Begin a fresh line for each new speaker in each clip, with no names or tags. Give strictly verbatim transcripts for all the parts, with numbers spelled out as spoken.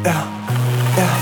yeah, yeah.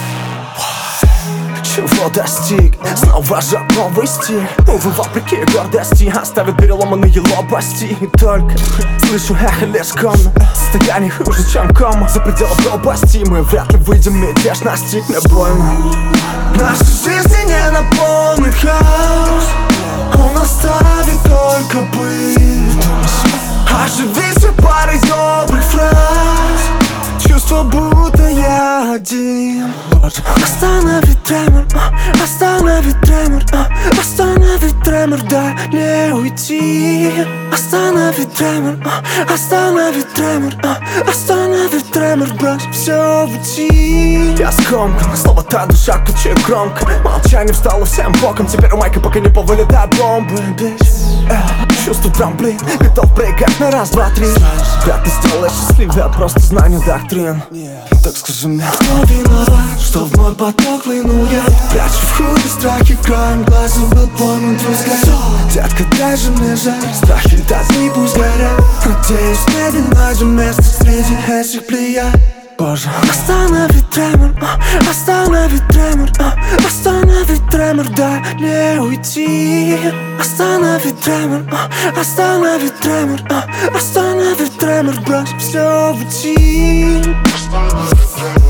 Чего достиг? Снова же новый стиль. Увы, вопреки гордости оставят переломанные лопасти. И только слышу эхо лишь комнат. Состояние хуже, чем кома. За пределом пропасти мы вряд ли выйдем, мятеж настигнет больно. Наши жизни не наполнит хаос, он оставит только быт. Оживись парой добрых фраз, чувство, будто я один. Остановить тремор, остановить тремор, остановить тремор, дай не уйти. Остановить тремор, остановить тремор, остановить тремор, брось все в уйти. Я скомкан, снова та душа кричит громко. Молчание встало всем боком, теперь у майка пока не повылетает бомбы. Чувство трамплин, готов прыгать на раз, два, три. Вряд ли сделаешь счастливее от просто знания доктрин. Так скажи мне, кто виноват, что в мой поток хлынул я? Прячу в худе страхи, краем глаза был пойман твой взгляд. Детка, дай же мне жаль, страхи дозни пусть горят. Надеюсь, не найдем место среди этих плеяд. Боже, остановить тремор, остановить тремор, остановить тремор, дай не уйти. Остановить тремор, остановить тремор, остановить тремор, брось все в уйти.